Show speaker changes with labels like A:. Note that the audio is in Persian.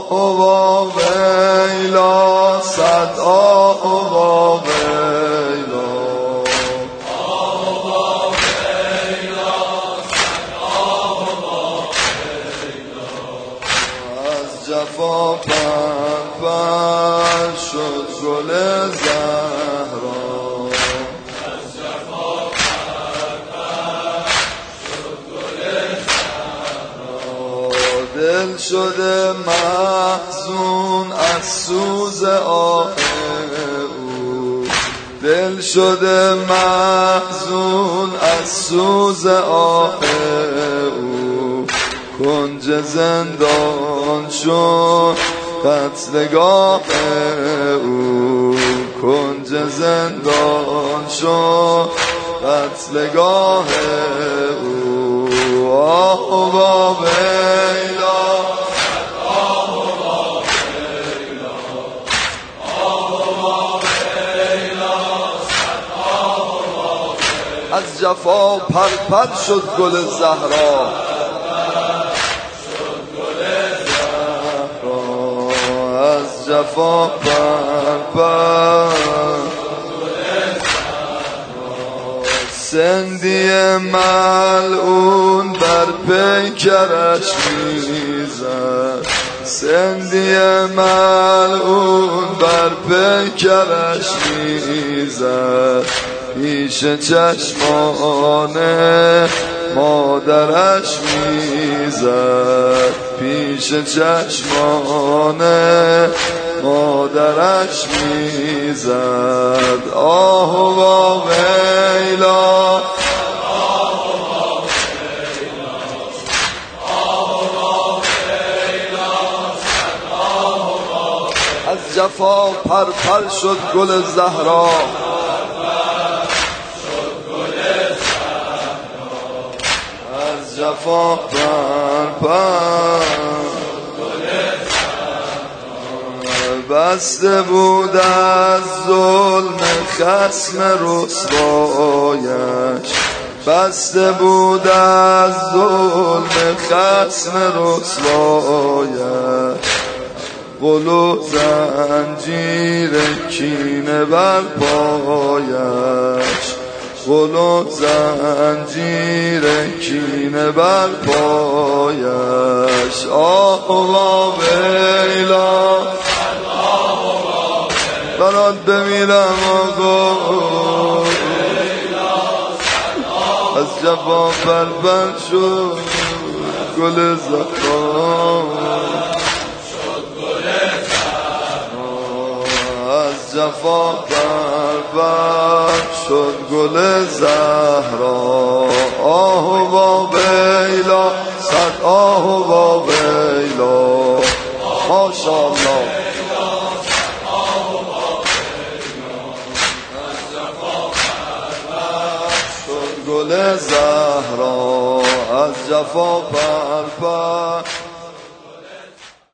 A: آه و ویلا صد آه و ویلا از جفا پر شد گل زهرا دل شده محزون از سوز آه او دل شده محزون از سوز آه او کنج زندان شد قتلگاه او کنج زندان شد قتلگاه او آه و ویلا از جفا پر شد گل زهرا از جفا پر سندی ملعون بر پیکرش میزد سندی ملعون بر پیکرش میزد پیش چشمان مادرش میزد پیش چشمان مادرش میزد آه و ویلا از جفا پر شد گل زهرا از جفا پر بسته بود از ظلم خصم رسوایش بسته بود از ظلم خصم رسوایش قل و زنجیر کینه بر پایش قل و زنجیر کینه بر پایش آه و ویلا برات بمیرم آقا از جفا پر شد گل زهرا از جفا پر شد گل زهرا آه و ویلا صد آه و ویلا ماشاءالله گل زهرا از جفا پر